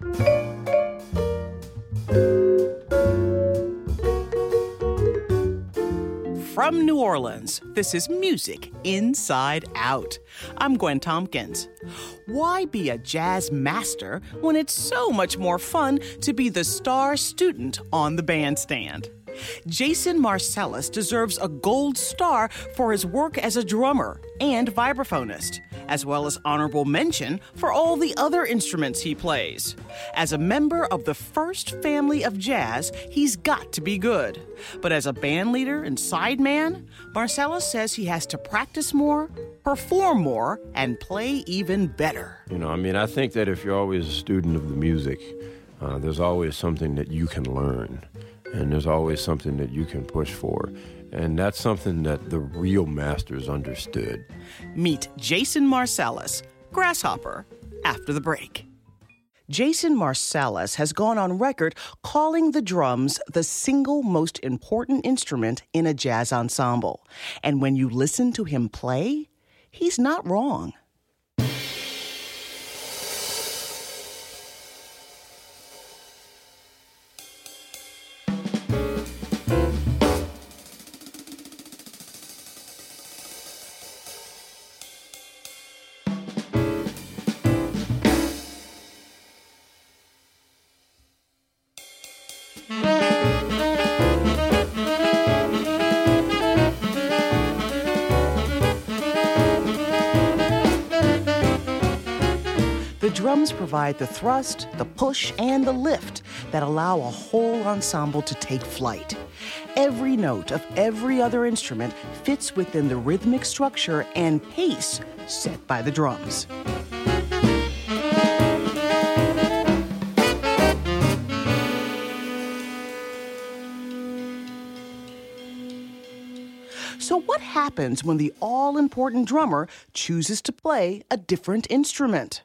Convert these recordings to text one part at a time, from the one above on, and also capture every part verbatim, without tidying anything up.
From New Orleans, this is Music Inside Out. I'm Gwen Tompkins. Why be a jazz master when it's so much more fun to be the star student on the bandstand? Jason Marsalis deserves a gold star for his work as a drummer and vibraphonist, as well as honorable mention for all the other instruments he plays. As a member of the first family of jazz, he's got to be good. But as a band leader and sideman, Marsalis says he has to practice more, perform more, and play even better. You know, I mean, I think that if you're always a student of the music, uh, there's always something that you can learn. And there's always something that you can push for. And that's something that the real masters understood. Meet Jason Marsalis, Grasshopper, after the break. Jason Marsalis has gone on record calling the drums the single most important instrument in a jazz ensemble. And when you listen to him play, he's not wrong. The drums provide the thrust, the push, and the lift that allow a whole ensemble to take flight. Every note of every other instrument fits within the rhythmic structure and pace set by the drums. So what happens when the all-important drummer chooses to play a different instrument?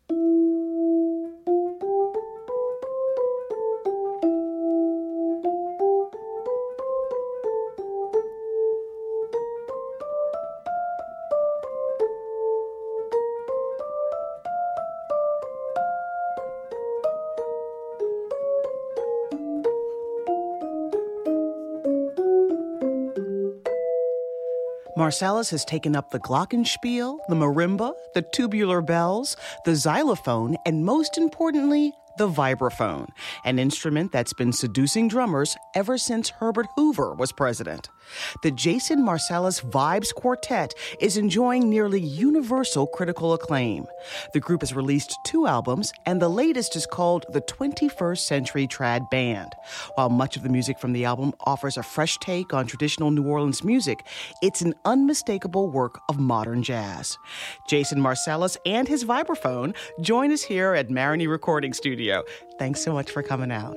Marsalis has taken up the glockenspiel, the marimba, the tubular bells, the xylophone, and most importantly, the vibraphone, an instrument that's been seducing drummers ever since Herbert Hoover was president. The Jason Marsalis Vibes Quartet is enjoying nearly universal critical acclaim. The group has released two albums, and the latest is called the twenty-first Century Trad Band. While much of the music from the album offers a fresh take on traditional New Orleans music, it's an unmistakable work of modern jazz. Jason Marsalis and his vibraphone join us here at Marigny Recording Studio. Thanks so much for coming out.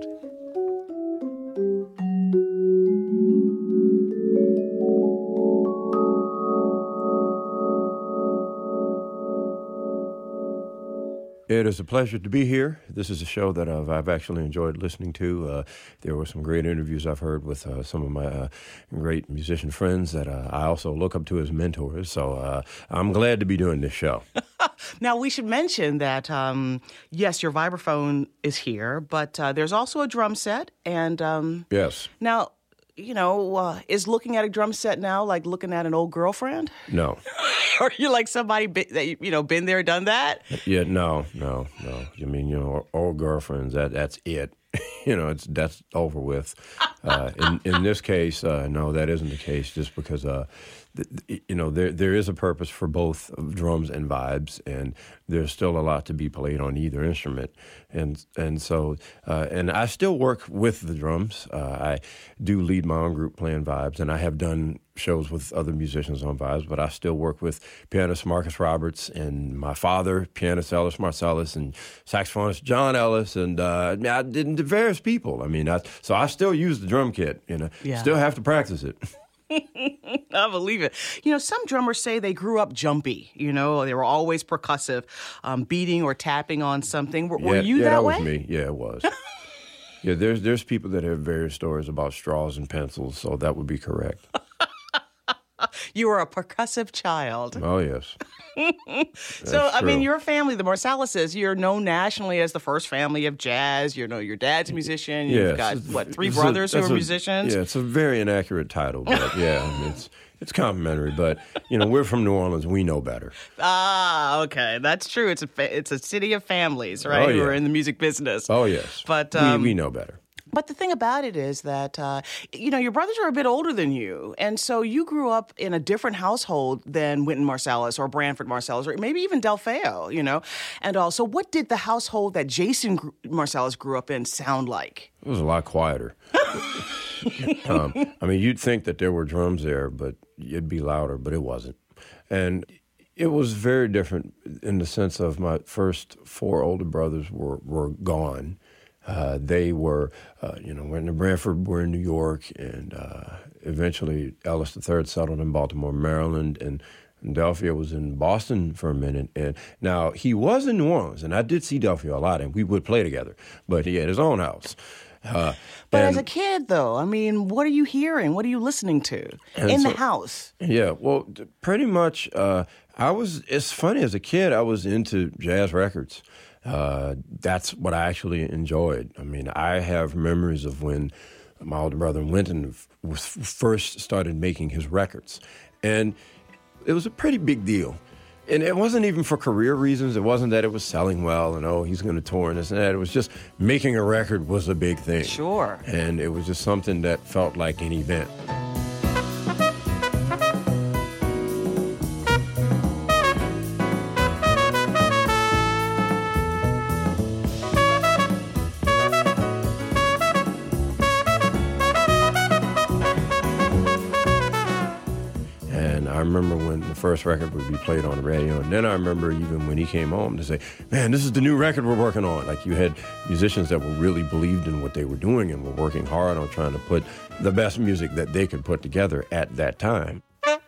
It is a pleasure to be here. This is a show that I've, I've actually enjoyed listening to. Uh, there were some great interviews I've heard with uh, some of my uh, great musician friends that uh, I also look up to as mentors. So uh, I'm glad to be doing this show. Now, we should mention that, um, yes, your vibraphone is here, but uh, there's also a drum set. And um, yes. Now, you know, uh, is looking at a drum set now like looking at an old girlfriend? No. Are you like somebody be, that, you know, been there, done that? Yeah, no, no, no. I mean, you know, old girlfriends, that that's it. You know, it's that's over with. Uh, in, in this case, uh, no, that isn't the case just because, uh, th- you know, there there is a purpose for both drums and vibes, and there's still a lot to be played on either instrument. And and so, uh, and I still work with the drums. Uh, I do lead my own group playing vibes, and I have done shows with other musicians on vibes, but I still work with pianist Marcus Roberts and my father, pianist Ellis Marsalis, and saxophonist John Ellis, and uh, I did various people. I mean, I, so I still use the drum kit, you know, yeah. Still have to practice it. I believe it. You know, some drummers say they grew up jumpy. You know, they were always percussive, um, beating or tapping on something. Were, yeah, were you yeah, that, that way? was me. Yeah, it was. Yeah, there's there's people that have various stories about straws and pencils, so that would be correct. You were a percussive child. Oh, yes. So, I true. mean, your family, the Marsalises, you're known nationally as the first family of jazz. You know, your dad's a musician. You've Yes. got, what, three It's a- brothers who that's are a- musicians? Yeah, it's a very inaccurate title, but yeah, I mean, it's it's complimentary. But you know, we're from New Orleans. We know better. Ah, okay. That's true. It's a fa- it's a city of families, right? Oh, Who yeah. are in the music business. Oh, yes. But, um, we, we know better. But the thing about it is that, uh, you know, your brothers are a bit older than you. And so you grew up in a different household than Wynton Marsalis or Branford Marsalis or maybe even Del Feo, you know. And also, what did the household that Jason gr- Marsalis grew up in sound like? It was a lot quieter. um, I mean, you'd think that there were drums there, but it'd be louder, but it wasn't. And it was very different in the sense of my first four older brothers were, were gone. Uh, they were, uh, you know, when Branford were in New York, and uh, eventually Ellis the Third settled in Baltimore, Maryland, and, and Delphia was in Boston for a minute. And now he was in New Orleans, and I did see Delphia a lot, and we would play together. But he had his own house. Uh, But and, as a kid, though, I mean, what are you hearing? What are you listening to in so- the house? Yeah, well, d- pretty much. Uh, I was. It's funny. As a kid, I was into jazz records. Uh, that's what I actually enjoyed. I mean, I have memories of when my older brother Wynton f- was first started making his records, and it was a pretty big deal. And it wasn't even for career reasons. It wasn't that it was selling well and, oh, he's going to tour and this and that. It was just making a record was a big thing. Sure. And it was just something that felt like an event. And I remember when the first record would be played on the radio, and then I remember even when he came home to say, man, this is the new record we're working on. Like, you had musicians that were really believed in what they were doing and were working hard on trying to put the best music that they could put together at that time.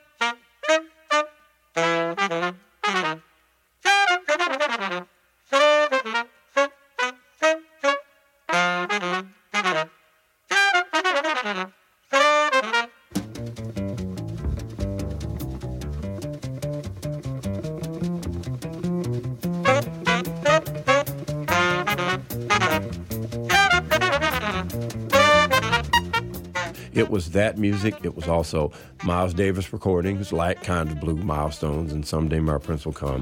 It was that music. It was also Miles Davis recordings, like Kind of Blue, Milestones, and Someday My Prince Will Come.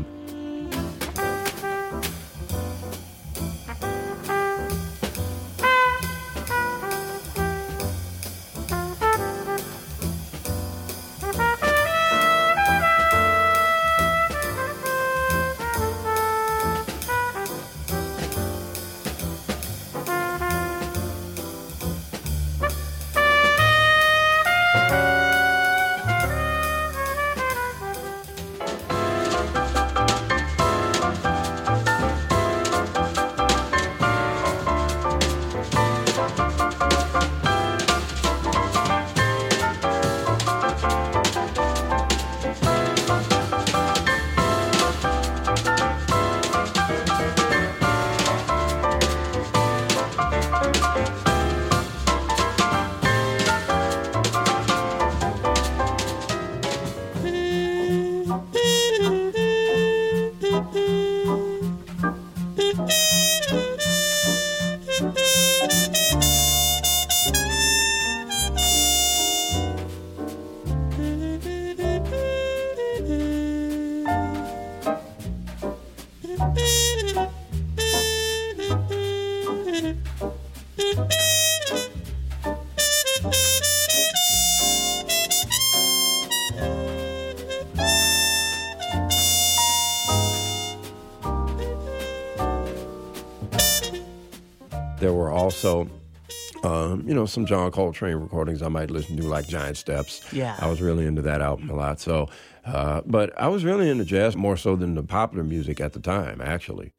There were also, um, you know, some John Coltrane recordings I might listen to, like Giant Steps. Yeah. I was really into that album a lot. So, uh, but I was really into jazz more so than the popular music at the time, actually.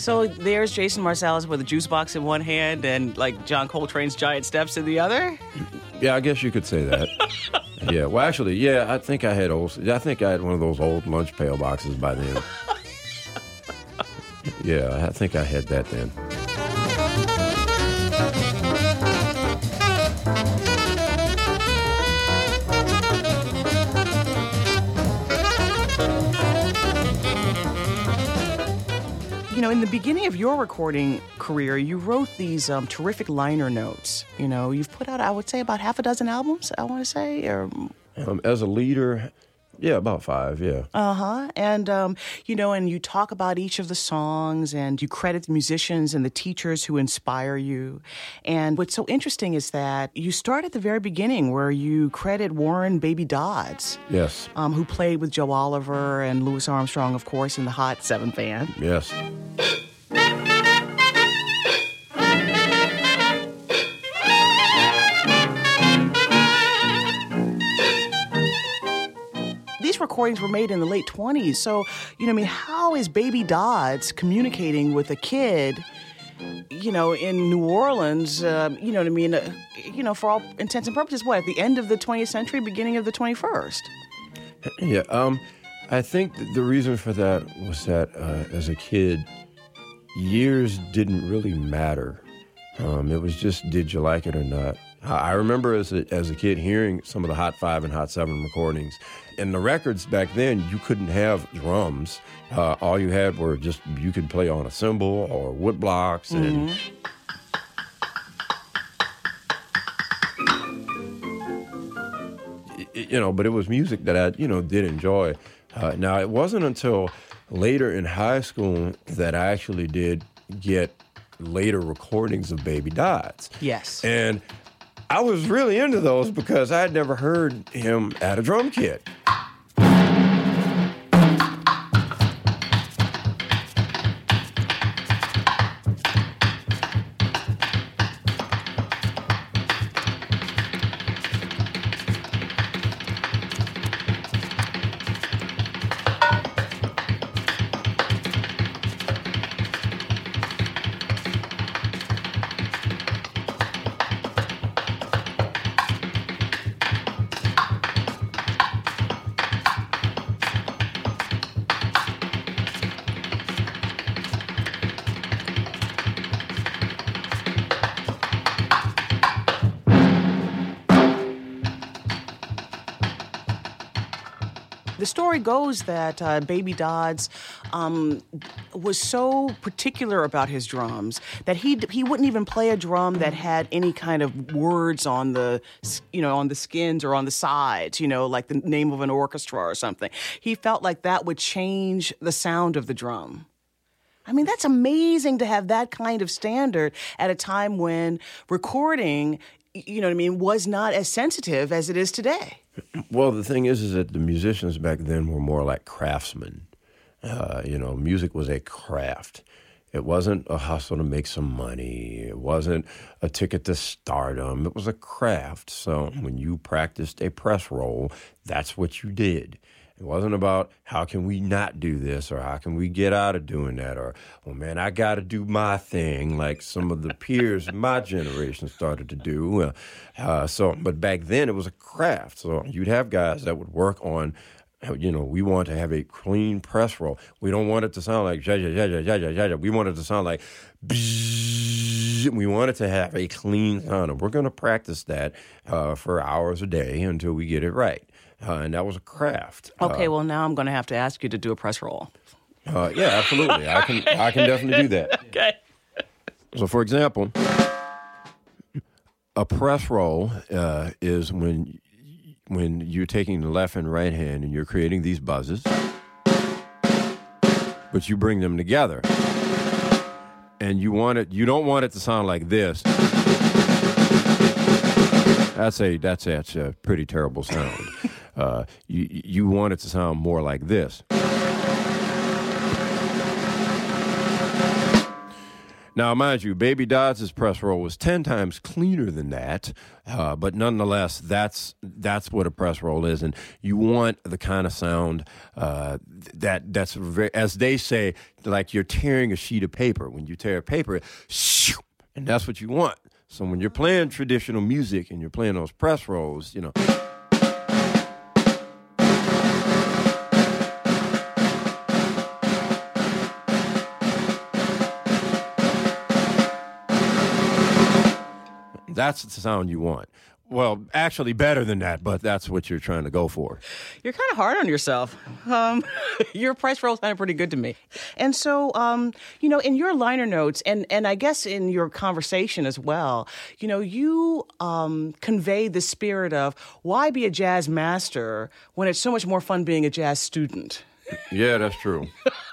So there's Jason Marsalis with a juice box in one hand and like John Coltrane's Giant Steps in the other? Yeah, I guess you could say that. Yeah, well, actually, yeah, I think I had old. I think I had one of those old lunch pail boxes by then. Yeah, I think I had that then. You know, in the beginning of your recording career, you wrote these um, terrific liner notes. You know, you've put out, I would say, about half a dozen albums, I want to say. Or um, as a leader, yeah, about five, yeah. Uh-huh. And, um, you know, and you talk about each of the songs, and you credit the musicians and the teachers who inspire you. And what's so interesting is that you start at the very beginning where you credit Warren Baby Dodds. Yes. Um, who played with Joe Oliver and Louis Armstrong, of course, in the Hot Seven Band. Yes. These recordings were made in the late twenties. So, you know, I mean, how is Baby Dodds communicating with a kid, you know, in New Orleans, uh, you know what I mean, uh, you know, for all intents and purposes, what, at the end of the twentieth century, beginning of the twenty-first? Yeah, um, I think that the reason for that was that uh, as a kid, years didn't really matter. Um, it was just, did you like it or not? I remember as a, as a kid hearing some of the Hot Five and Hot Seven recordings. And the records back then, you couldn't have drums. Uh, all you had were just, you could play on a cymbal or wood blocks. And mm-hmm. you know, but it was music that I, you know, did enjoy. Uh, now, it wasn't until later in high school that I actually did get later recordings of Baby Dodds. Yes. And I was really into those because I had never heard him at a drum kit. The story goes that uh, Baby Dodds um, was so particular about his drums that he he wouldn't even play a drum that had any kind of words on the, you know, on the skins or on the sides, you know, like the name of an orchestra or something. He felt like that would change the sound of the drum. I mean, that's amazing to have that kind of standard at a time when recording, you know what I mean, was not as sensitive as it is today. Well, the thing is, is that the musicians back then were more like craftsmen. Uh, you know, music was a craft. It wasn't a hustle to make some money. It wasn't a ticket to stardom. It was a craft. So when you practiced a press roll, that's what you did. It wasn't about how can we not do this or how can we get out of doing that or, oh, man, I got to do my thing like some of the peers in my generation started to do. Uh, uh, so, but back then it was a craft. So you'd have guys that would work on, you know, we want to have a clean press roll. We don't want it to sound like, ja, ja, ja, ja, ja, ja, ja. We want it to sound like, bzzz. We want it to have a clean sound. And we're going to practice that uh, for hours a day until we get it right. Uh, and that was a craft. Okay, uh, well, now I'm going to have to ask you to do a press roll. Uh, yeah, absolutely. I can I can definitely do that. Okay. So, for example, a press roll uh, is when when you're taking the left and right hand and you're creating these buzzes, but you bring them together, and you want it. You don't want it to sound like this. That's a that's, that's a pretty terrible sound. Uh, you you want it to sound more like this. Now, mind you, Baby Dodds' press roll was ten times cleaner than that, uh, but nonetheless, that's that's what a press roll is, and you want the kind of sound uh, that that's very, as they say, like you're tearing a sheet of paper. When you tear a paper, shoo, and that's what you want. So when you're playing traditional music and you're playing those press rolls, you know. That's the sound you want. Well, actually better than that, but that's what you're trying to go for. You're kind of hard on yourself. Um, your price roll sounded pretty good to me. And so, um, you know, in your liner notes, and, and I guess in your conversation as well, you know, you um, convey the spirit of why be a jazz master when it's so much more fun being a jazz student? Yeah, that's true.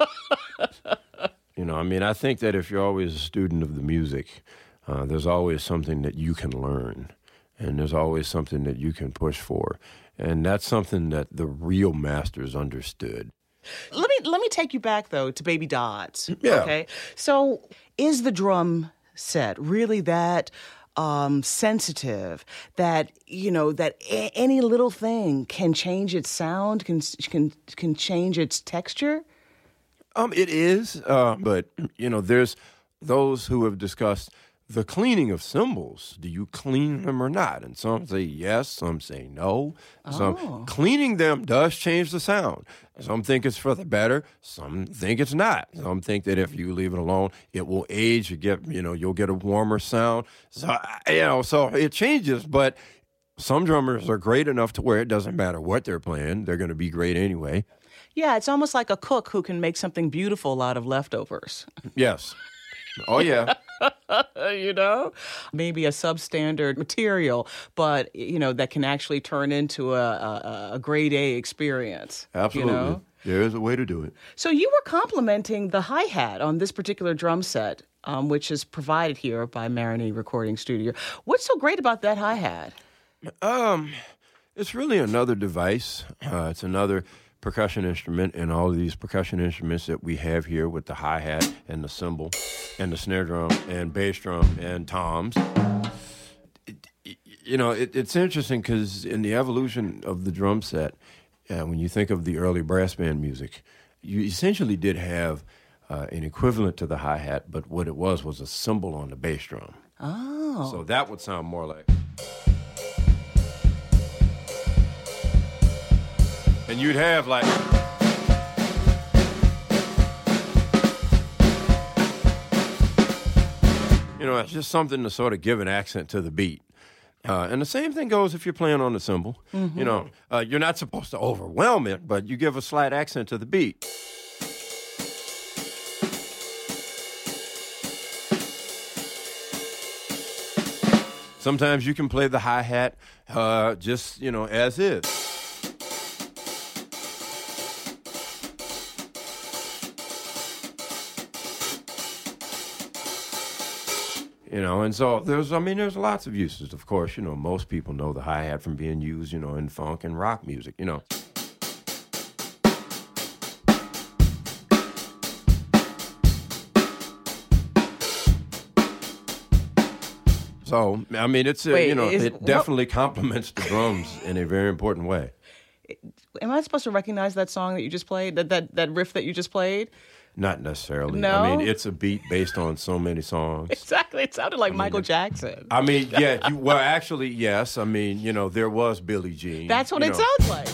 You know, I mean, I think that if you're always a student of the music, uh, there's always something that you can learn. And there's always something that you can push for. And that's something that the real masters understood. Let me let me take you back, though, to Baby Dodds. Yeah. Okay. So is the drum set really that um, sensitive that, you know, that a- any little thing can change its sound, can can can change its texture? Um, it is, uh, but, you know, there's those who have discussed the cleaning of cymbals. Do you clean them or not? And some say yes, some say no. Some Oh. Cleaning them does change the sound. Some think it's for the better. Some think it's not. Some think that if you leave it alone, it will age. You get, you know, you'll get a warmer sound. So, you know, so it changes. But some drummers are great enough to where it doesn't matter what they're playing. They're going to be great anyway. Yeah, it's almost like a cook who can make something beautiful out of leftovers. Yes. Oh, yeah. You know, maybe a substandard material, but, you know, that can actually turn into a, a, a grade A experience. Absolutely. You know? There is a way to do it. So you were complimenting the hi-hat on this particular drum set, um, which is provided here by Marigny Recording Studio. What's so great about that hi-hat? Um, it's really another device. Uh, it's another percussion instrument, and all of these percussion instruments that we have here with the hi-hat and the cymbal and the snare drum and bass drum and toms. It, it, you know, it, it's interesting because in the evolution of the drum set, uh, when you think of the early brass band music, you essentially did have uh, an equivalent to the hi-hat, but what it was was a cymbal on the bass drum. Oh. So that would sound more like... And you'd have like, you know, it's just something to sort of give an accent to the beat. Uh, and the same thing goes if you're playing on the cymbal. Mm-hmm. You know, uh, you're not supposed to overwhelm it, but you give a slight accent to the beat. Sometimes you can play the hi-hat uh, just, you know, as is. You know, and so there's, I mean, there's lots of uses. Of course, you know, most people know the hi-hat from being used, you know, in funk and rock music, you know. So, I mean, it's, uh, Wait, you know, is, it definitely what? complements the drums in a very important way. Am I supposed to recognize that song that you just played, that, that, that riff that you just played? Not necessarily. No? I mean, it's a beat based on so many songs. Exactly. It sounded like I mean, Michael Jackson. I mean, yeah. You, well, actually, yes. I mean, you know, there was Billie Jean. That's what it know. sounds like.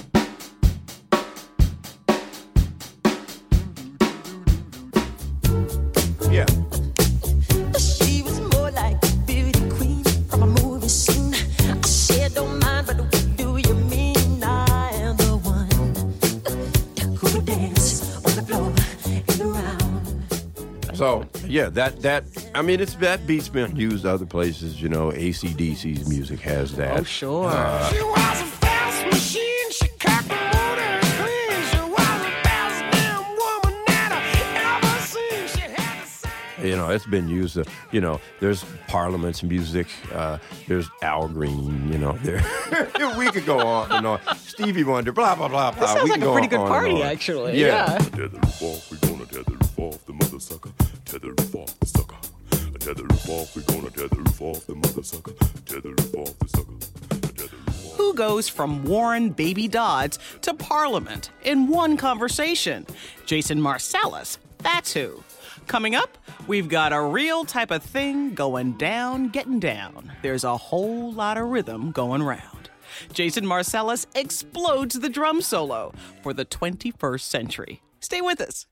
Yeah. She was more like a beauty queen from a movie scene. I said, don't mind, but what do you mean? I am the one who would dance on the floor and around. So, yeah, that, that, I mean, it's that beat's been used other places, you know, A C D C's music has that. Oh, sure. Uh, She was a fast machine, she cocked the motor clean. She was the best damn woman that I ever seen. She had the same. You know, it's been used, uh, you know, there's Parliament's music, uh, there's Al Green, you know, there. We could go on and on. Stevie Wonder, blah, blah, blah, blah. That sounds we like can a go pretty on, good on party, and on. actually. Yeah. Yeah. Tether the off, we gonna tether off the mother sucker. Tether off the sucker. Tear the roof off, we're gonna tear the roof off the mother sucker. Tear the roof off the sucker. Tear the roof off. Who goes from Warren Baby Dodds to Parliament in one conversation? Jason Marsalis, that's who. Coming up, we've got a real type of thing going down, getting down. There's a whole lot of rhythm going round. Jason Marsalis explodes the drum solo for the twenty-first century. Stay with us.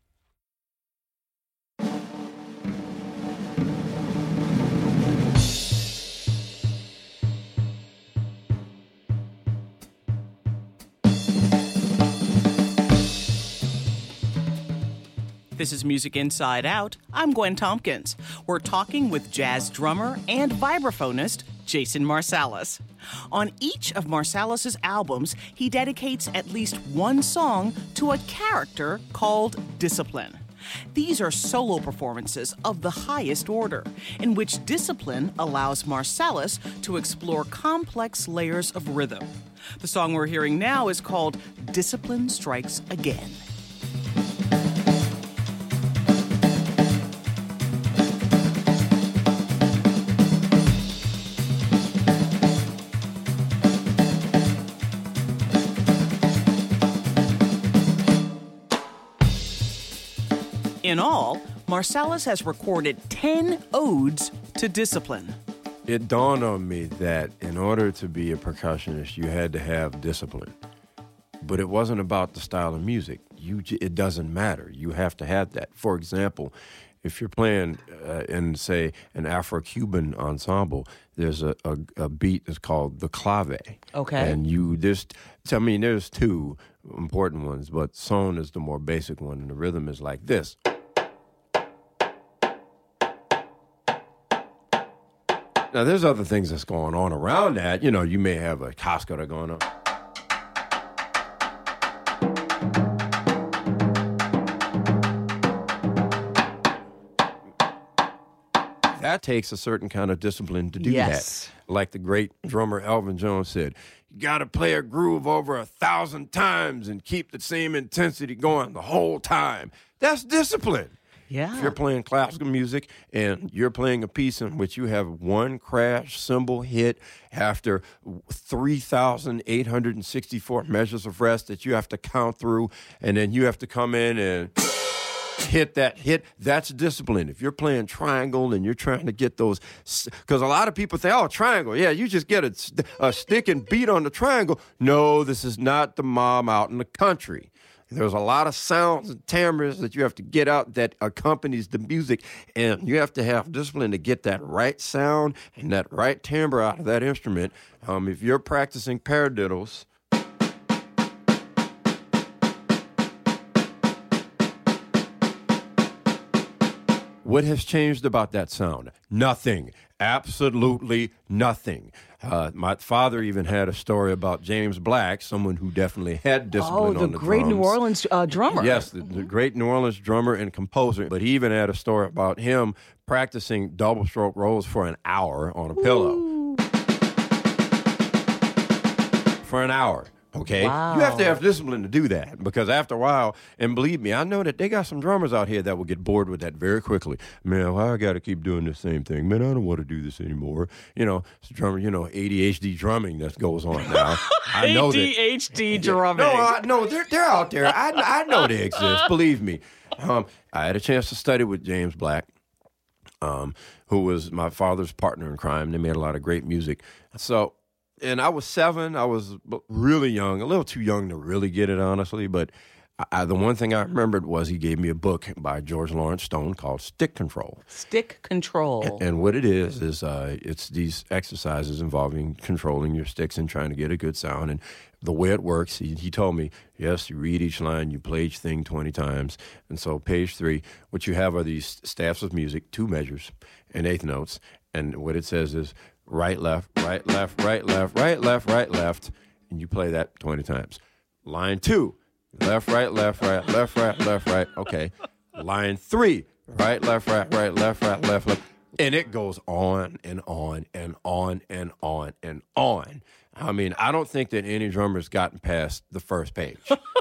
This is Music Inside Out. I'm Gwen Tompkins. We're talking with jazz drummer and vibraphonist Jason Marsalis. On each of Marsalis's albums, he dedicates at least one song to a character called Discipline. These are solo performances of the highest order, in which Discipline allows Marsalis to explore complex layers of rhythm. The song we're hearing now is called Discipline Strikes Again. In all, Marsalis has recorded ten odes to discipline. It dawned on me that in order to be a percussionist, you had to have discipline. But it wasn't about the style of music. You, it doesn't matter. You have to have that. For example, if you're playing uh, in, say, an Afro-Cuban ensemble, there's a, a, a beat that's called the clave. Okay. And you just, I mean, there's two important ones, but son is the more basic one, and the rhythm is like this. Now, there's other things that's going on around that. You know, you may have a cascara going on. That takes a certain kind of discipline to do Yes. that. Like the great drummer Elvin Jones said, you got to play a groove over a thousand times and keep the same intensity going the whole time. That's discipline. Yeah. If you're playing classical music and you're playing a piece in which you have one crash cymbal hit after three thousand eight hundred sixty-four measures of rest that you have to count through, and then you have to come in and hit that hit, that's discipline. If you're playing triangle and you're trying to get those, because a lot of people think, oh, triangle, yeah, you just get a, a stick and beat on the triangle. No, this is not the mom out in the country. There's a lot of sounds and timbres that you have to get out that accompanies the music, and you have to have discipline to get that right sound and that right timbre out of that instrument. Um, if you're practicing paradiddles, what has changed about that sound? Nothing. Absolutely nothing. Uh, my father even had a story about James Black, someone who definitely had discipline Oh, the on the great drums. New Orleans uh, drummer. Yes, the, the great New Orleans drummer and composer. But he even had a story about him practicing double stroke rolls for an hour on a pillow. For an hour. Okay, Wow. You have to have discipline to do that, because after a while, and believe me, I know that they got some drummers out here that will get bored with that very quickly. Man, why I got to keep doing the same thing? Man, I don't want to do this anymore. You know, it's drummer, you know, A D H D drumming that goes on now. I know that. A D H D drumming. No, I, no, they're they're out there. I I know they exist. Believe me. Um, I had a chance to study with James Black, um, who was my father's partner in crime. They made a lot of great music. So. And I was seven. I was really young, a little too young to really get it, honestly. But I, the one thing I remembered was he gave me a book by George Lawrence Stone called Stick Control. Stick control. And, and what it is, is uh, it's these exercises involving controlling your sticks and trying to get a good sound. And the way it works, he, he told me, yes, you read each line, you play each thing twenty times. And so page three, what you have are these staffs of music, two measures and eighth notes. And what it says is, right, left, right, left, right, left, right, left, right, left, and you play that twenty times. Line two, left, right, left, right, left, right, left, right. Okay. Line three, right, left, right, right, left, right, left, left. And it goes on and on and on and on and on. I mean, I don't think that any drummer's gotten past the first page.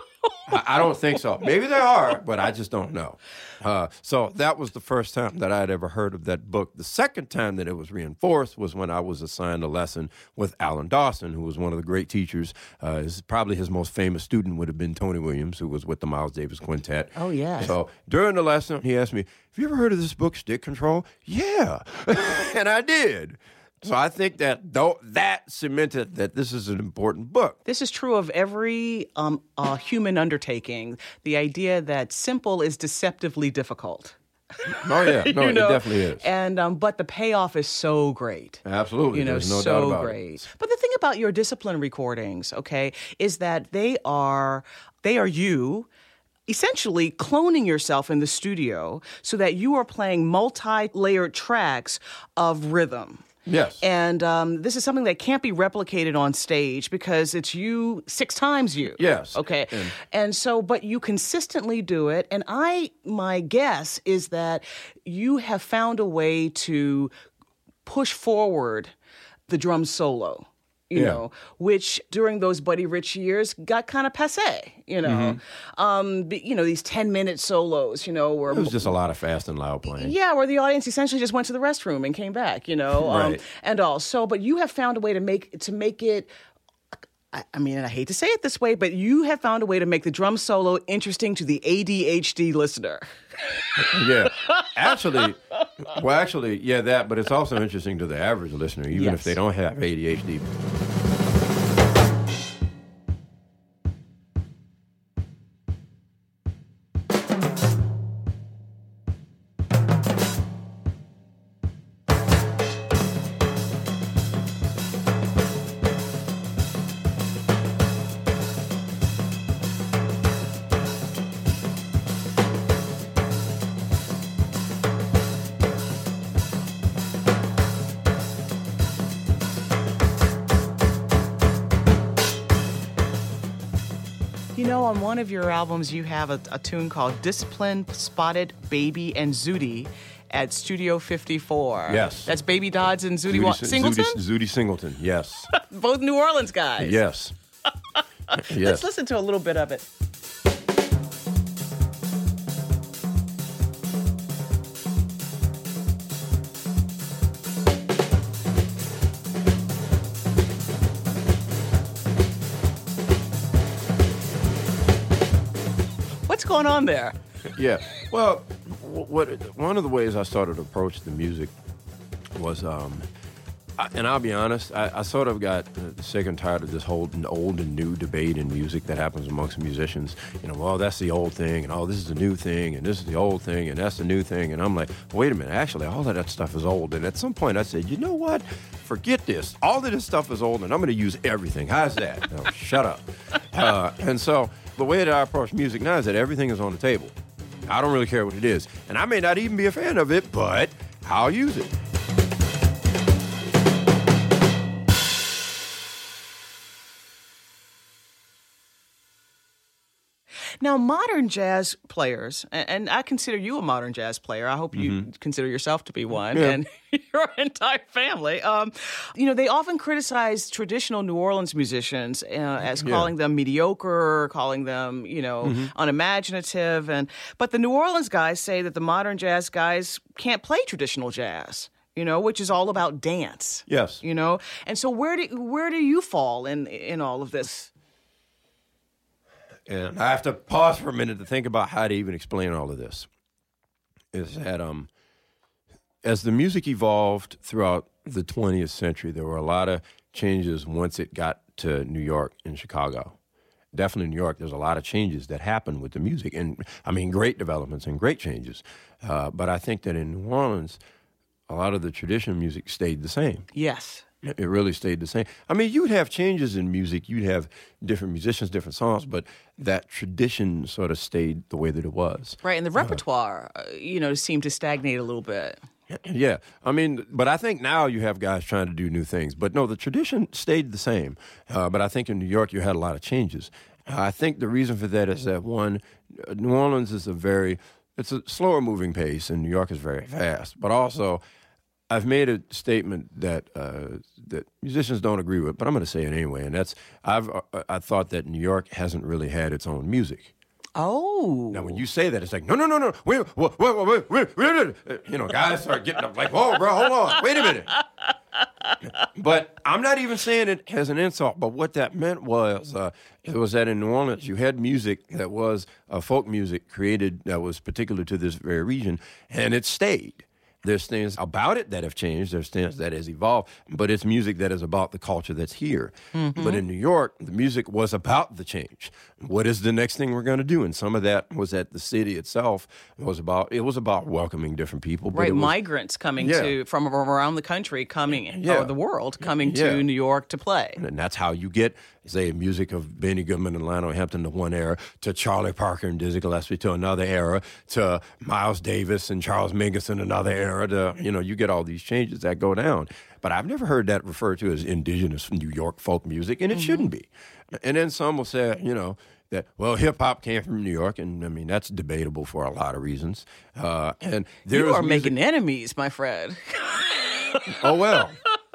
I, I don't think so. Maybe there are, but I just don't know. Uh, so that was the first time that I'd ever heard of that book. The second time that it was reinforced was when I was assigned a lesson with Alan Dawson, who was one of the great teachers. Uh, his, probably his most famous student would have been Tony Williams, who was with the Miles Davis Quintet. Oh, yes. So during the lesson, he asked me, have you ever heard of this book, Stick Control? Yeah. And I did. So I think that though that cemented that this is an important book. This is true of every um, uh, human undertaking. The idea that simple is deceptively difficult. Oh yeah, no, You know? it definitely is. And um, but the payoff is so great. Absolutely, You know, there's no so doubt about great. it. But the thing about your discipline recordings, okay, is that they are they are you essentially cloning yourself in the studio so that you are playing multi-layered tracks of rhythm. Yes. And um, this is something that can't be replicated on stage because it's you six times you. Yes. Okay. And- And so, but you consistently do it. And I, my guess is that you have found a way to push forward the drum solo. You Yeah. know, which during those Buddy Rich years got kind of passé, you know. Mm-hmm. Um, but, you know, these ten-minute solos, you know, where It was just a lot of fast and loud playing. yeah, where the audience essentially just went to the restroom and came back, you know, um, Right. and all. So, but you have found a way to make to make it. I, I mean, and I hate to say it this way, but you have found a way to make the drum solo interesting to the A D H D listener. Yeah. Actually, well, actually, yeah, that, but it's also interesting to the average listener, even Yes. if they don't have A D H D. You know, on one of your albums, you have a, a tune called Discipline, Spotted, Baby, and Zooty at Studio fifty-four. Yes. That's Baby Dodds and Zooty, Wa- Zooty, Singleton? Zooty, Zooty Singleton, yes. Both New Orleans guys. Yes. Let's Yes. listen to a little bit of it. What's going on there? Yeah. Well, wh- what one of the ways I started to approach the music was, um, I, and I'll be honest, I, I sort of got uh, sick and tired of this whole old and new debate in music that happens amongst musicians. You know, well, that's the old thing, and oh, this is the new thing, and this is the old thing, and that's the new thing. And I'm like, wait a minute, actually, all of that stuff is old. And at some point, I said, you know what? Forget this. All of this stuff is old, and I'm going to use everything. How's that? No, shut up. Uh, and so the way that I approach music now is that everything is on the table. I don't really care what it is. And I may not even be a fan of it, but I'll use it. Now, modern jazz players, a- and I consider you a modern jazz player. I hope you consider yourself to be one, Yeah. and your entire family. Um, you know, they often criticize traditional New Orleans musicians uh, as calling them mediocre, calling them, you know, unimaginative. And but the New Orleans guys say that the modern jazz guys can't play traditional jazz. You know, which is all about dance. Yes. You know, and so where do where do you fall in in all of this? And I have to pause for a minute to think about how to even explain all of this. Is that um, as the music evolved throughout the twentieth century, there were a lot of changes once it got to New York and Chicago. Definitely New York, there's a lot of changes that happened with the music. And, I mean, great developments and great changes. Uh, but I think that in New Orleans, a lot of the traditional music stayed the same. Yes. It really stayed the same. I mean, you'd have changes in music. You'd have different musicians, different songs, but that tradition sort of stayed the way that it was. Right, and the repertoire, uh, you know, seemed to stagnate a little bit. Yeah. I mean, but I think now you have guys trying to do new things. But no, the tradition stayed the same. Uh, but I think in New York you had a lot of changes. I think the reason for that is that, one, New Orleans is a very, it's a slower moving pace, and New York is very fast. But also, I've made a statement that uh, that musicians don't agree with, but I'm going to say it anyway. And that's I've uh, I thought that New York hasn't really had its own music. Oh. Now, when you say that, it's like, no, no, no, no, wait, wait, wait, wait, wait, wait, wait. You know, guys start getting up like, whoa, bro, hold on, wait a minute. But I'm not even saying it as an insult, but what that meant was, uh, it was that in New Orleans, you had music that was uh, folk music created that was particular to this very region, and it stayed. There's things about it that have changed. There's things that has evolved, but it's music that is about the culture that's here. Mm-hmm. But in New York, the music was about the change. What is the next thing we're going to do? And some of that was at the city itself. It was about it was about welcoming different people. But right, it was, migrants coming yeah. to from around the country, coming yeah. or the world, coming yeah. to New York to play. And that's how you get, say, music of Benny Goodman and Lionel Hampton to one era, to Charlie Parker and Dizzy Gillespie to another era, to Miles Davis and Charles Mingus in another era. To, you know, you get all these changes that go down. But I've never heard that referred to as indigenous New York folk music, and it mm-hmm. shouldn't be. And then some will say, you know, that, well, hip-hop came from New York, and, I mean, that's debatable for a lot of reasons. Uh, and there You are music- making enemies, my friend. Oh, well.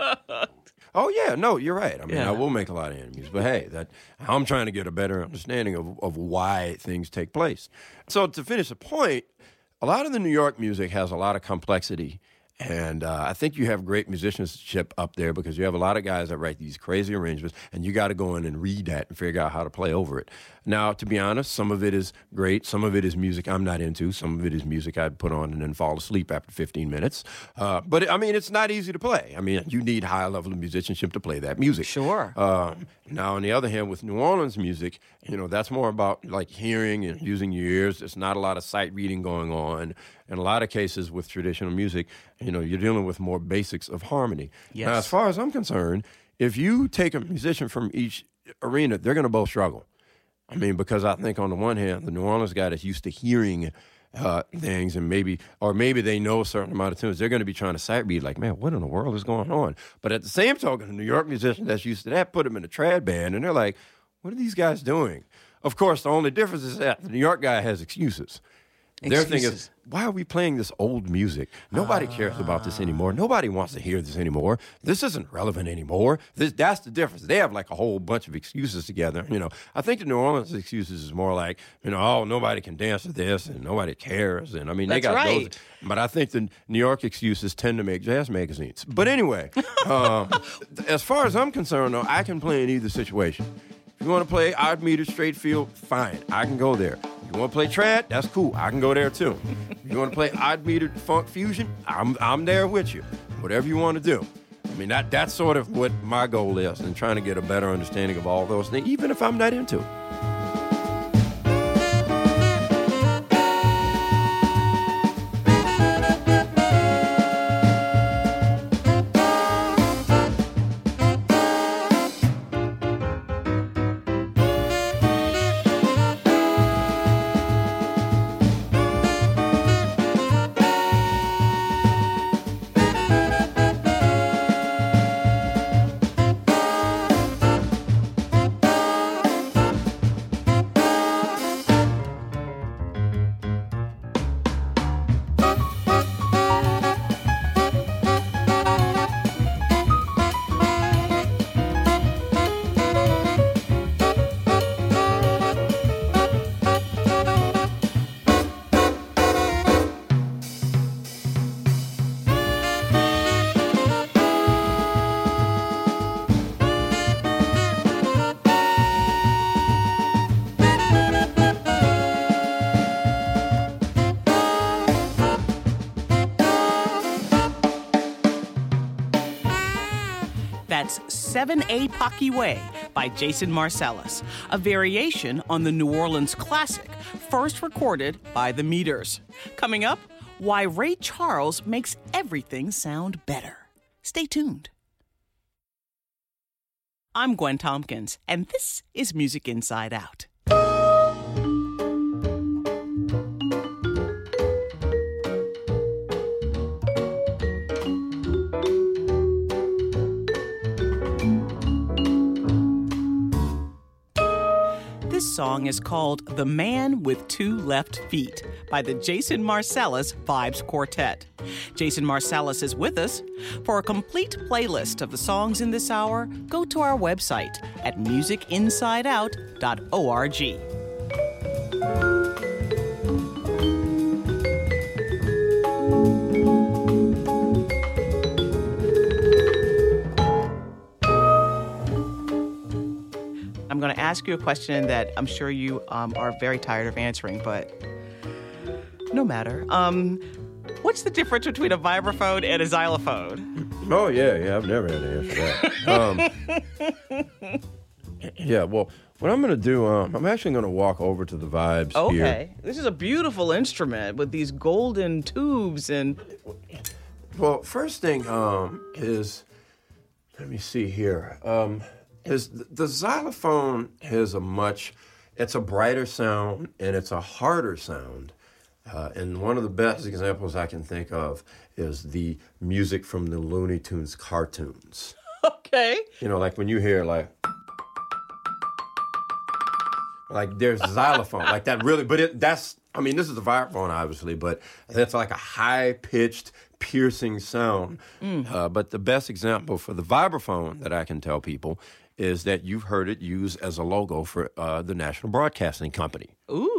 Oh, yeah, no, you're right. I mean, Yeah. I will make a lot of enemies. But, hey, that I'm trying to get a better understanding of, of why things take place. So to finish the point, a lot of the New York music has a lot of complexity. And uh, I think you have great musicianship up there because you have a lot of guys that write these crazy arrangements, and you got to go in and read that and figure out how to play over it. Now, to be honest, some of it is great. Some of it is music I'm not into. Some of it is music I'd put on and then fall asleep after fifteen minutes. Uh, but, I mean, it's not easy to play. I mean, you need high level of musicianship to play that music. Sure. Um, now, on the other hand, with New Orleans music, you know, that's more about, like, hearing and using your ears. There's not a lot of sight reading going on. In a lot of cases with traditional music, you know, you're dealing with more basics of harmony. Yes. Now, as far as I'm concerned, if you take a musician from each arena, they're going to both struggle. I mean, because I think on the one hand, the New Orleans guy that's used to hearing uh, things and maybe, or maybe they know a certain amount of tunes, they're going to be trying to sight read like, man, what in the world is going on? But at the same token, a New York musician that's used to that, put them in a trad band, and they're like, what are these guys doing? Of course, the only difference is that the New York guy has excuses. Their thing is, why are we playing this old music? Nobody uh, cares about this anymore. Nobody wants to hear this anymore. This isn't relevant anymore. This, that's the difference. They have like a whole bunch of excuses together. You know, I think the New Orleans excuses is more like, you know, oh, nobody can dance to this and nobody cares. And I mean, that's they got right. those. But I think the New York excuses tend to make jazz magazines. But anyway, um, as far as I'm concerned, though, I can play in either situation. If you want to play odd meter straight field, fine. I can go there. If you want to play trad, that's cool. I can go there too. If you want to play odd meter funk fusion, I'm I'm there with you. Whatever you want to do. I mean, that that's sort of what my goal is, and trying to get a better understanding of all those things, even if I'm not into it. That's seven A Pocky Way by Jason Marcellus, a variation on the New Orleans classic, first recorded by the Meters. Coming up, why Ray Charles makes everything sound better. Stay tuned. I'm Gwen Tompkins, and this is Music Inside Out. This song is called The Man with Two Left Feet by the Jason Marsalis Vibes Quartet. Jason Marsalis is with us. For a complete playlist of the songs in this hour, go to our website at music inside out dot org. I'm going to ask you a question that I'm sure you um, are very tired of answering, but no matter. Um, what's the difference between a vibraphone and a xylophone? Oh, yeah, yeah, I've never had to answer that. Um, yeah, well, what I'm going to do, um, I'm actually going to walk over to the Vibes here. Okay. This is a beautiful instrument with these golden tubes and... Well, first thing um, is, let me see here. Um, is the, the xylophone has a much, it's a brighter sound and it's a harder sound. Uh, and one of the best examples I can think of is the music from the Looney Tunes cartoons. Okay. You know, like when you hear like, like there's xylophone, like that really, but it that's, I mean, this is a vibraphone, obviously, but that's like a high-pitched, piercing sound. Mm. Uh, but the best example for the vibraphone that I can tell people is that you've heard it used as a logo for uh, the National Broadcasting Company. Ooh.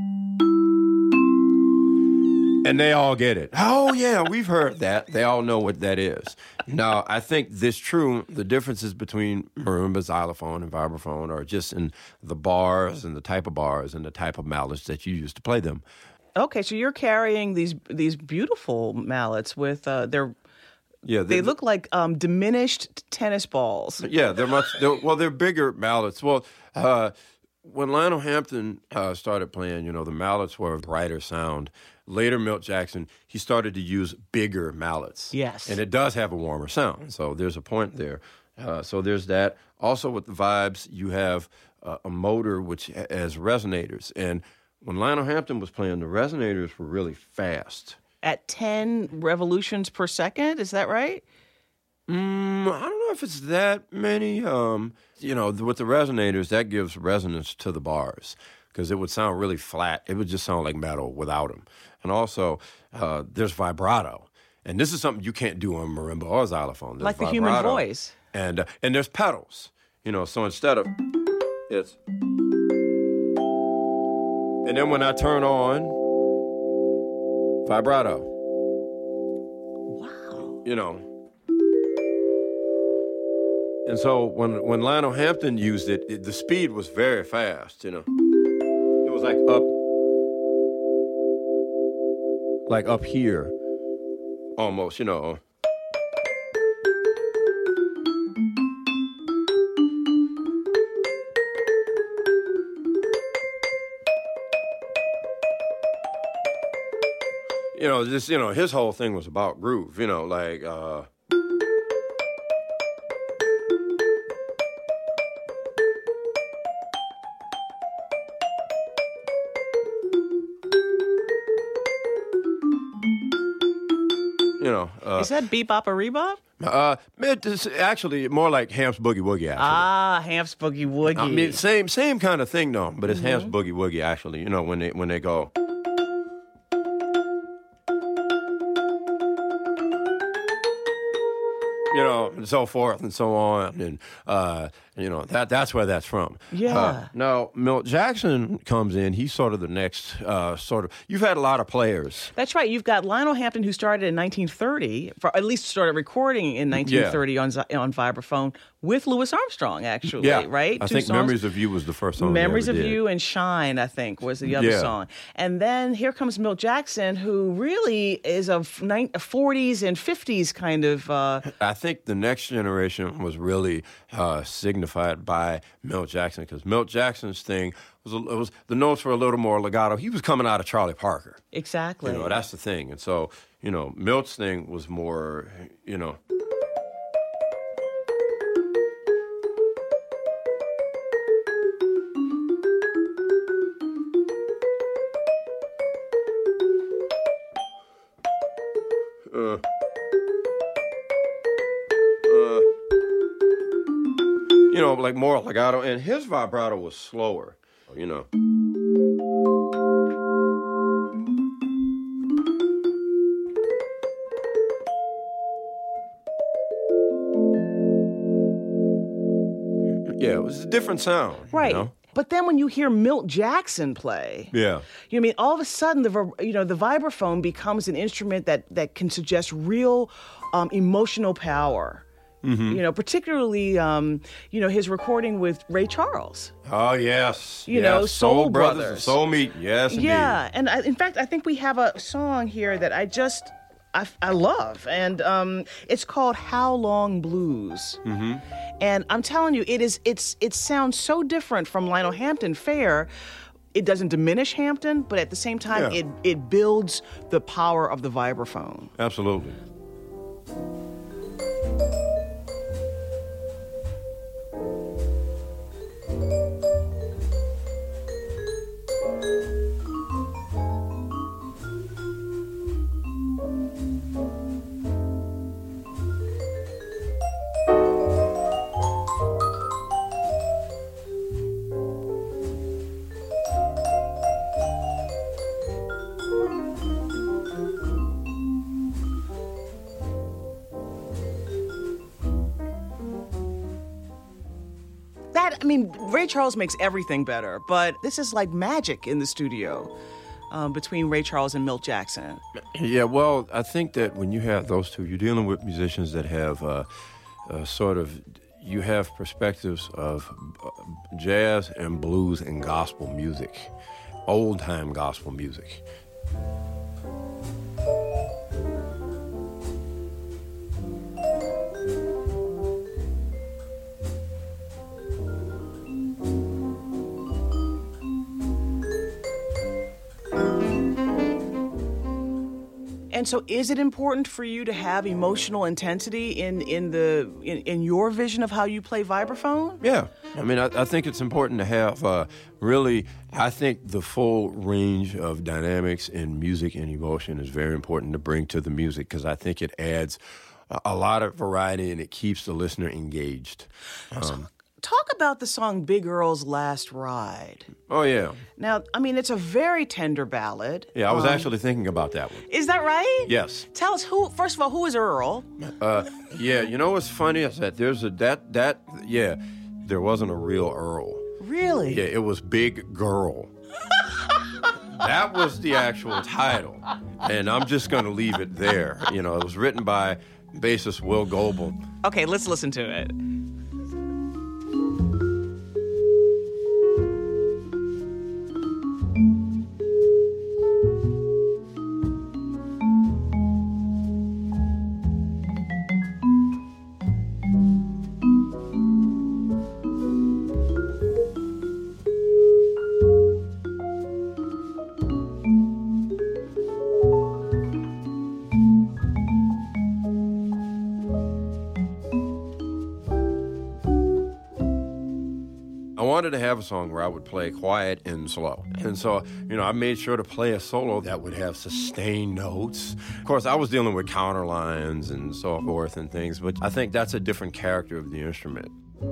And they all get it. Oh, yeah, we've heard that. They all know what that is. Now, I think this true, the differences between marimba, xylophone, and vibraphone are just in the bars and the type of bars and the type of mallets that you use to play them. Okay, so you're carrying these these beautiful mallets with, uh, they're, yeah, they look like um, diminished tennis balls. Yeah, they're much, they're, well, they're bigger mallets. Well, uh, when Lionel Hampton uh, started playing, you know, the mallets were a brighter sound. Later, Milt Jackson, he started to use bigger mallets. Yes. And it does have a warmer sound, so there's a point there. Uh, so there's that. Also with the Vibes, you have uh, a motor which has resonators. And when Lionel Hampton was playing, the resonators were really fast. At ten revolutions per second, is that right? Mm, I don't know if it's that many. Um, you know, with the resonators, that gives resonance to the bars because it would sound really flat. It would just sound like metal without them. And also, uh, there's vibrato. And this is something you can't do on marimba or xylophone. There's like the vibrato. human voice. And, uh, and there's pedals. You know, so instead of, it's... And then when I turn on, vibrato. Wow. You know. And so when, when Lionel Hampton used it, it, the speed was very fast, you know. It was like up, like up here, almost, you know. You know, just, you know, his whole thing was about groove, you know, like, uh, you know. Uh, Is that bebop or rebop? Uh, it's actually more like Hamps Boogie Woogie, actually. Ah, Hamps Boogie Woogie. I mean, same same kind of thing, though, but it's Mm-hmm. Hamps Boogie Woogie, actually, you know, when they when they go. You know, and so forth and so on, and uh, you know that that's where that's from. Yeah. Uh, now, Milt Jackson comes in. He's sort of the next uh, sort of. You've had a lot of players. That's right. You've got Lionel Hampton, who started in nineteen thirty, for at least started recording in nineteen thirty yeah. on on vibraphone with Louis Armstrong, actually. Yeah. Right. I Two think songs. "Memories of You" was the first song. "Memories they ever of did. You" and "Shine," I think, was the other Yeah. song. And then here comes Milt Jackson, who really is a forties and fifties kind of. Uh, I think the next generation was really uh, signified by Milt Jackson, because Milt Jackson's thing was, a, it was the notes were a little more legato. He was coming out of Charlie Parker. Exactly. You know, that's the thing. And so, you know, Milt's thing was more, you know. Uh, uh, you know, like more legato, and his vibrato was slower. you know. Yeah, it was a different sound. Right. You know? But then when you hear Milt Jackson play, Yeah. you know, I mean, all of a sudden, the vib- you know the vibraphone becomes an instrument that that can suggest real um, emotional power. Mm-hmm. You know, particularly um, you know his recording with Ray Charles. Oh, yes. You yes. know, Soul Brothers, Brothers. and Soul Meat. Yes, indeed. Yeah, and I, in fact, I think we have a song here that I just I, I love, and um, it's called "How Long Blues." Mm-hmm. And I'm telling you, it is it's it sounds so different from Lionel Hampton Fair. It doesn't diminish Hampton, but at the same time, Yeah. it it builds the power of the vibraphone. Absolutely. That I mean, Ray Charles makes everything better, but this is like magic in the studio um, between Ray Charles and Milt Jackson. Yeah, well, I think that when you have those two, you're dealing with musicians that have uh, uh, sort of, you have perspectives of uh, jazz and blues and gospel music, old-time gospel music. And so, is it important for you to have emotional intensity in in the in, in your vision of how you play vibraphone? Yeah, I mean, I, I think it's important to have uh, really, I think the full range of dynamics in music and emotion is very important to bring to the music because I think it adds a, a lot of variety and it keeps the listener engaged. Um, Talk about the song Big Earl's Last Ride. oh, yeah. Now, I mean, it's a very tender ballad. Yeah, I was Um, actually thinking about that one. Is that right? Yes. Tell us who, first of all, who is Earl? Uh, yeah, you know what's funny is that there's a, that, that, yeah, there wasn't a real Earl. Really? Yeah, it was Big Girl. That was the actual title. And I'm just going to leave it there. You know, it was written by bassist Will Goebel. Okay, let's listen to it. I wanted to have a song where I would play quiet and slow. And so, you know, I made sure to play a solo that would have sustained notes. Of course, I was dealing with counterlines and so forth and things, but I think that's a different character of the instrument.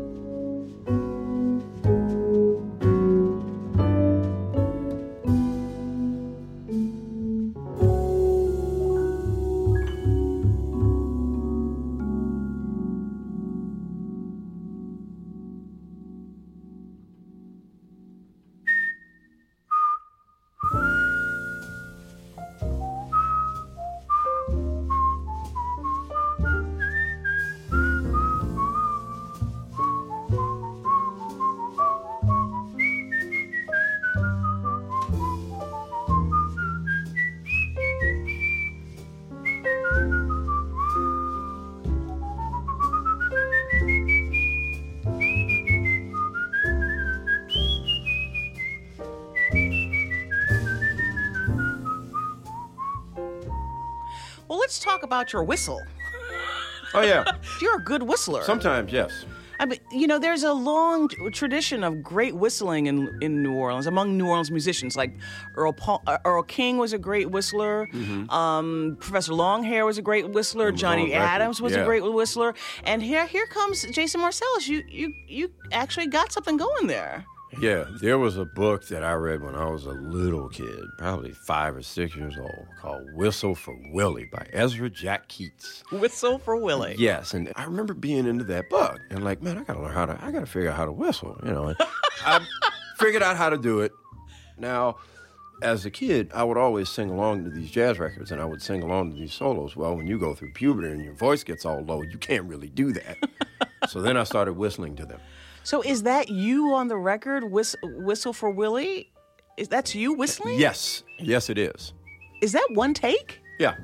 Well, let's talk about your whistle. Oh, yeah. You're a good whistler. Sometimes, yes. I mean, you know, there's a long t- tradition of great whistling in in New Orleans among New Orleans musicians. Like Earl Paul, uh, Earl King was a great whistler. Mm-hmm. Um, Professor Longhair was a great whistler. was Johnny on record, Adams was yeah. a great whistler. And here here comes Jason Marcellus. You you you actually got something going there. Yeah, there was a book that I read when I was a little kid, probably five or six years old, called Whistle for Willie by Ezra Jack Keats. Whistle for Willie. Yes, and I remember being into that book and like, man, I gotta learn how to, I gotta figure out how to whistle, you know. And I figured out how to do it. Now, as a kid, I would always sing along to these jazz records, and I would sing along to these solos. Well, when you go through puberty and your voice gets all low, you can't really do that. So then I started whistling to them. So is that you on the record, Whis- Whistle for Willie? Is that's you whistling? Yes, yes, it is. Is that one take? Yeah.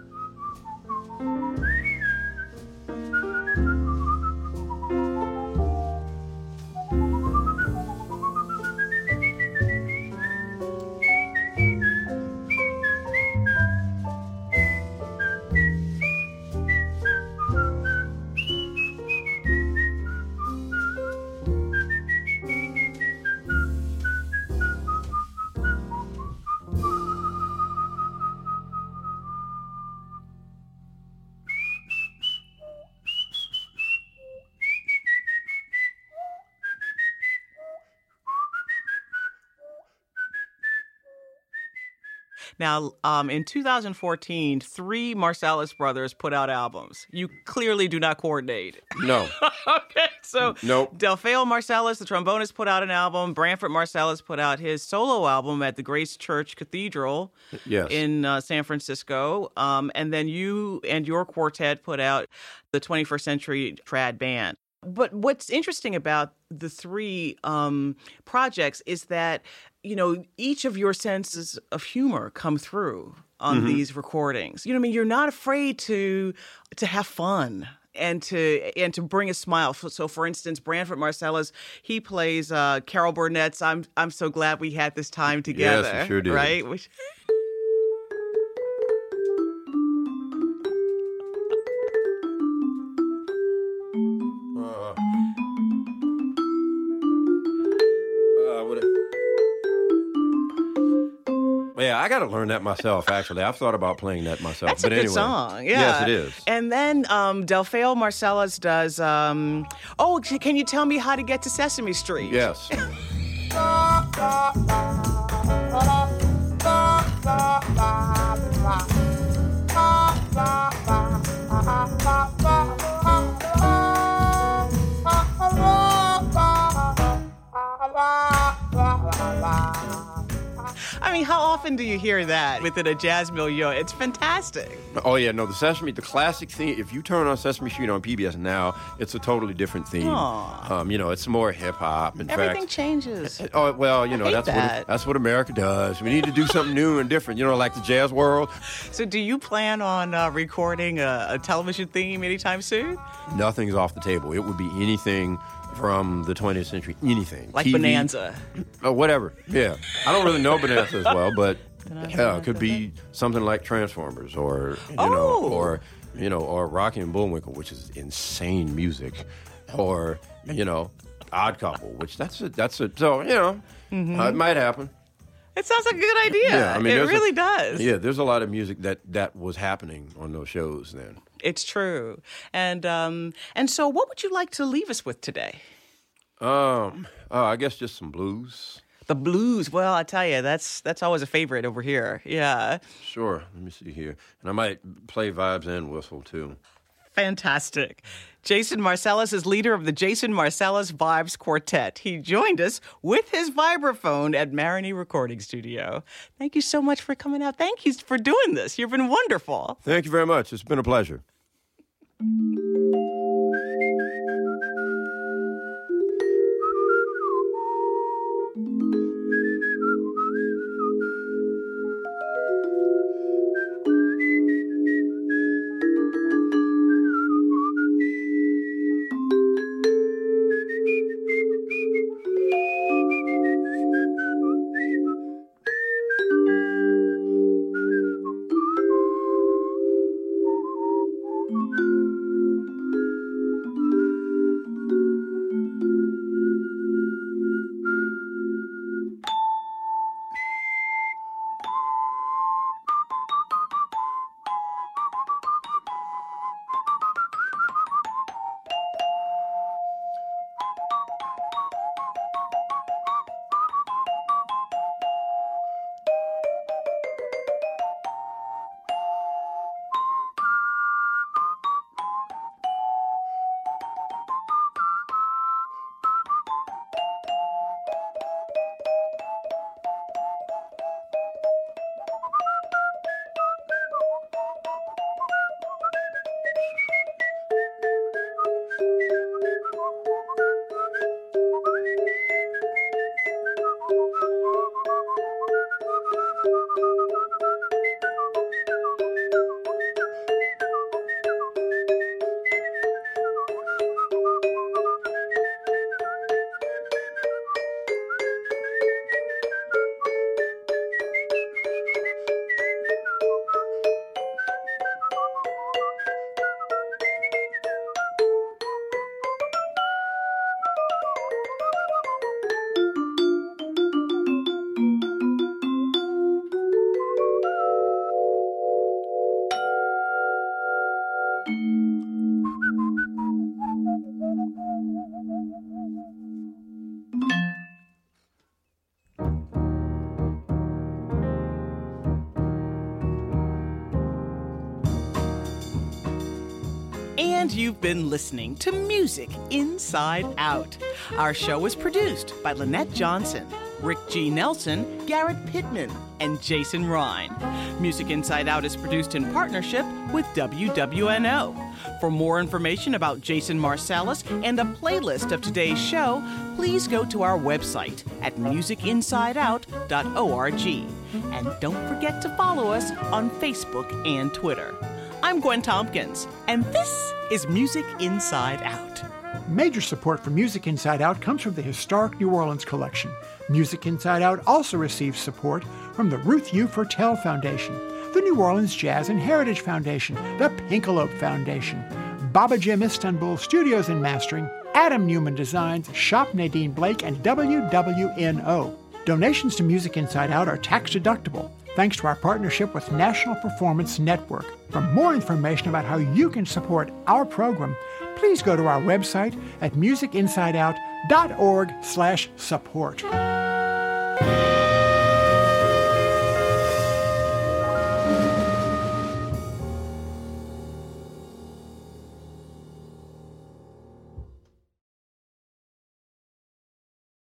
Now, um, in two thousand fourteen, three Marsalis brothers put out albums. You clearly do not coordinate. No. Okay, so Nope. Delfeo Marsalis, the trombonist, put out an album. Branford Marsalis put out his solo album at the Grace Church Cathedral Yes. in uh, San Francisco. Um, and then you and your quartet put out the twenty-first Century Trad Band. But what's interesting about the three um, projects is that, you know, each of your senses of humor come through on Mm-hmm. these recordings. You know what I mean? You're not afraid to to have fun and to and to bring a smile. So, so for instance, Branford Marsalis, he plays uh, Carol Burnett's I'm I'm So Glad We Had This Time Together. Yes, he sure did. Right? Which, Uh, uh, what it- yeah, I got to learn that myself, actually. I've thought about playing that myself. That's but a good anyway. song. Yeah. Yes, it is. And then um, Delfeo Marsalis does, um, oh, c- can you tell me how to get to Sesame Street? Yes. I mean, how often do you hear that within a jazz milieu? It's fantastic. Oh, yeah, no, the Sesame, the classic theme, if you turn on Sesame Street on P B S now, it's a totally different theme. Aw. Um, you know, it's more hip-hop. In Everything fact, changes. Oh, well, you know, hate that's what that. it, that's what America does. We need to do something new and different, you know, like the jazz world. So do you plan on uh, recording a, a television theme anytime soon? Nothing's off the table. It would be anything from the twentieth century, anything. Like T V, Bonanza. Oh, whatever. Yeah. I don't really know Bonanza as well, but yeah, it could be something like Transformers or, you know, Oh. or, you know, or Rocky and Bullwinkle, which is insane music, or, you know, Odd Couple, which that's a, that's a, so, you know, uh, it might happen. It sounds like a good idea. Yeah, I mean, it there's a- really does. Yeah, there's a lot of music that, that was happening on those shows then. It's true. And um, and so what would you like to leave us with today? Um, oh, I guess just some blues. The blues. Well, I tell you, that's that's always a favorite over here. Yeah. Sure. Let me see here. And I might play vibes and whistle, too. Fantastic. Jason Marsalis is leader of the Jason Marsalis Vibes Quartet. He joined us with his vibraphone at Marini Recording Studio. Thank you so much for coming out. Thank you for doing this. You've been wonderful. Thank you very much. It's been a pleasure. And you've been listening to Music Inside Out. Our show was produced by Lynette Johnson, Rick G. Nelson, Garrett Pittman, and Jason Ryan. Music Inside Out is produced in partnership with W W N O. For more information about Jason Marsalis and a playlist of today's show, please go to our website at music inside out dot org. And don't forget to follow us on Facebook and Twitter. I'm Gwen Tompkins, and this is Music Inside Out. Major support for Music Inside Out comes from the Historic New Orleans Collection. Music Inside Out also receives support from the Ruth U. Fertel Foundation, the New Orleans Jazz and Heritage Foundation, the Pinkalope Foundation, Baba Jim Istanbul Studios and Mastering, Adam Newman Designs, Shop Nadine Blake, and W W N O. Donations to Music Inside Out are tax deductible, thanks to our partnership with National Performance Network. For more information about how you can support our program, please go to our website at music inside out dot org slash support.